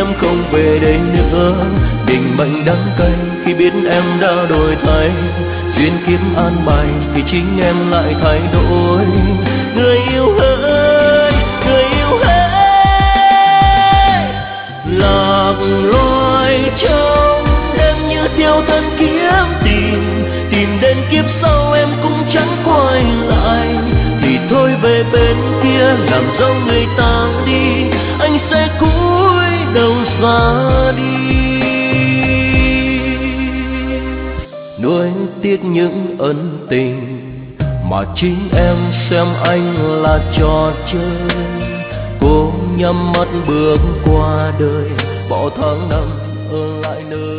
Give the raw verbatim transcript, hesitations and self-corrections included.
em không về đây nữa. Định mệnh đắng cay khi biết em đã đổi thay, duyên kiếp an bài thì chính em lại thay đổi. Người yêu ơi, người yêu ơi, lạc loài trong đêm như theo thân kiếm tìm, tìm đến kiếp sau em cũng chẳng quay lại. Thì thôi về bên kia làm dấu người ta đi, anh sẽ cúi đầu ra đi. Nuối tiếc những ân tình mà chính em xem anh là trò chơi. Cô nhắm mắt bước qua đời, bỏ tháng năm ở lại nơi